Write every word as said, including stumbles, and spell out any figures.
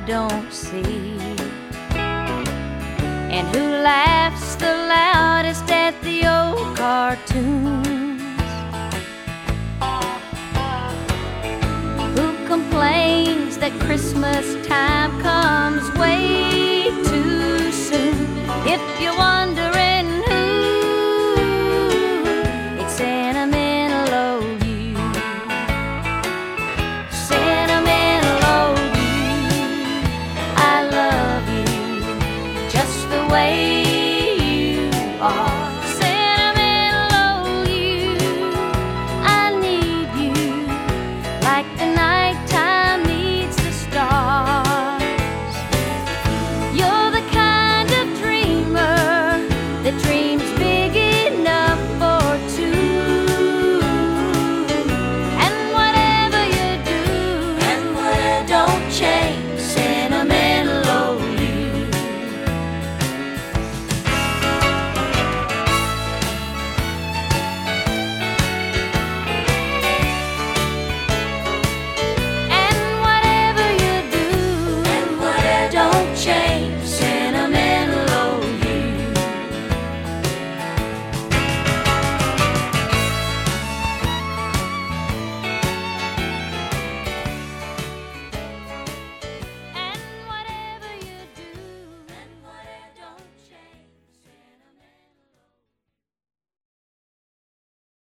don't see, and who laughs the loudest at the old cartoons, who complains that Christmas time comes way too soon. If you're wondering who, it's sentimental old you, sentimental old you. I love you just the way you are.